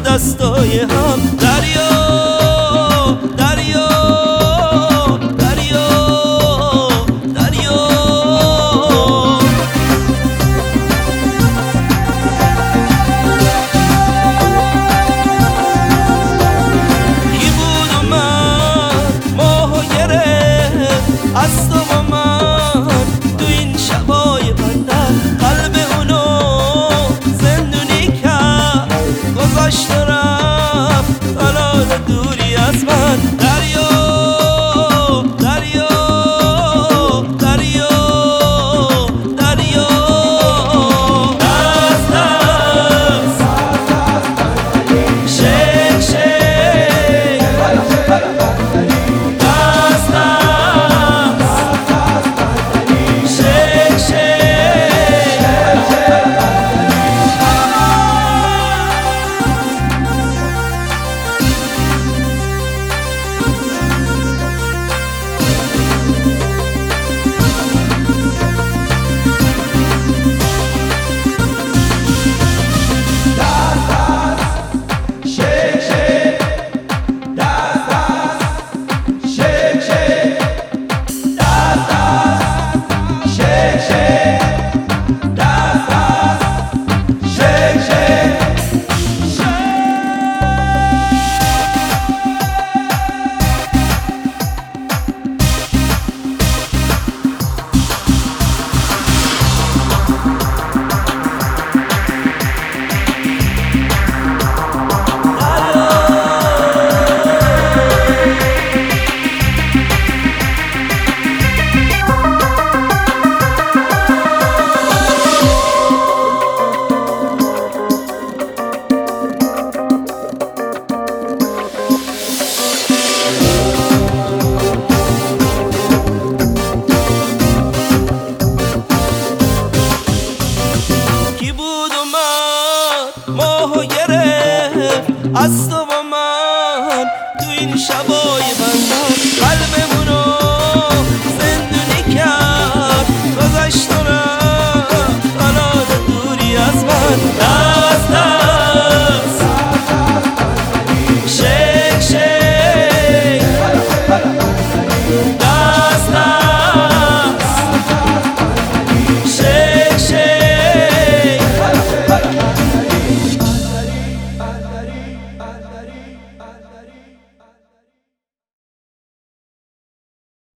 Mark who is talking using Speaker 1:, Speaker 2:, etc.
Speaker 1: دستای هم. دریا دریا دریا دریا کی بود اومد ماهو گرفت از تو با من تو این شبای بندر، قلب اونو زندونی کرد گذاشت و رفت حالا دوری از من. دریا دریا دریا دریا دست دست شک شک دست دست شک شک ماهو گرفت از تو